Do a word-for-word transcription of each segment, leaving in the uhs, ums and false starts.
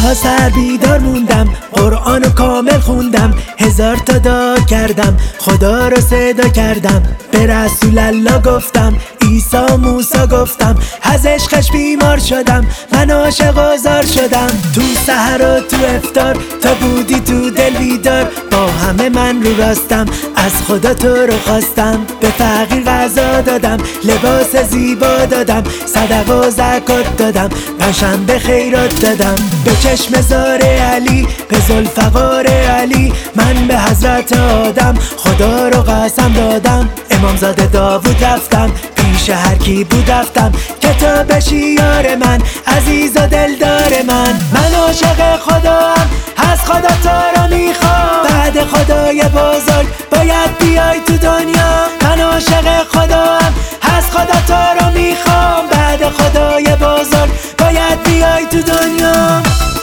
تا سر بیدار موندم، قرآنو کامل خوندم، هزار تا دعا کردم، خدا رو صدا کردم، به رسول الله گفتم، عیسی موسی گفتم، از عشقش بیمار شدم، من عاشق آزار شدم. تو سحر و تو افطار تا بودی تو دل بیدار، با همه من رو راستم، از خدا تو رو خواستم، به فقیر غذا دادم، لباس زیبا دادم، صدقه و زکات دادم، پنجشنبه خیرات دادم، به چشم زار علی، به ذوالفقار علی، من به حضرت آدم خدا رو قسم دادم. امامزاده داوود رفتم، پیش هر کی بود رفتم، که تو بشی یار من، عزیز و دلدار من. من عاشق خدام، از خدا تو رو میخوام، بعد خدای بزرگ باید بیای تو دنیا. من عاشق خدام، از خدا تو رو میخوام، بعد خدای بزرگ باید بیای تو دنیا.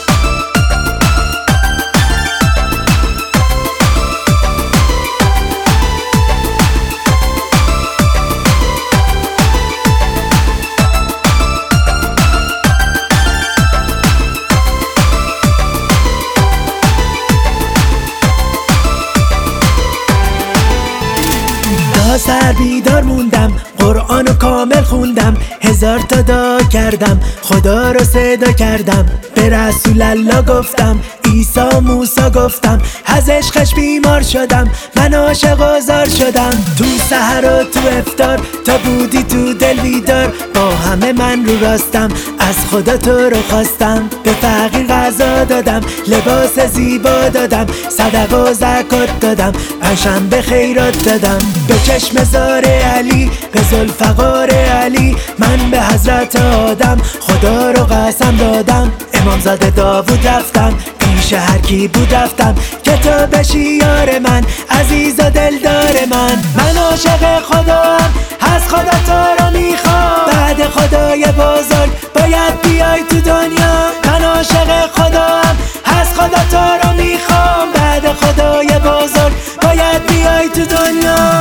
تا سر بیدار موندم، قرآنو کامل خوندم، هزار تا دعا کردم، خدا رو صدا کردم، به رسول الله گفتم، عیسی موسی گفتم، از عشقش بیمار شدم، من عاشق آزار شدم. تو سحر و تو افطار تا بودی تو دل بیدار، با همه من رو راستم، از خدا تو رو خواستم، به فقیر غذا دادم، لباس زیبا دادم، صدقه و زکات دادم، پنجشنبه خیرات دادم، به چشم زار علی، به ذوالفقار علی، من به حضرت آدم خدا رو قسم دادم. امامزاده داوود رفتم، پیش هر کی بود رفتم، که تو بشی یار من، عزیز و دلدار من. من عاشق خدام، از خدا تو رو میخوام، بعد خدای بزرگ باید بیای تو دنیا. من عاشق خدام، از خدا تو رو میخوام، بعد خدای بزرگ باید بیای تو دنیا.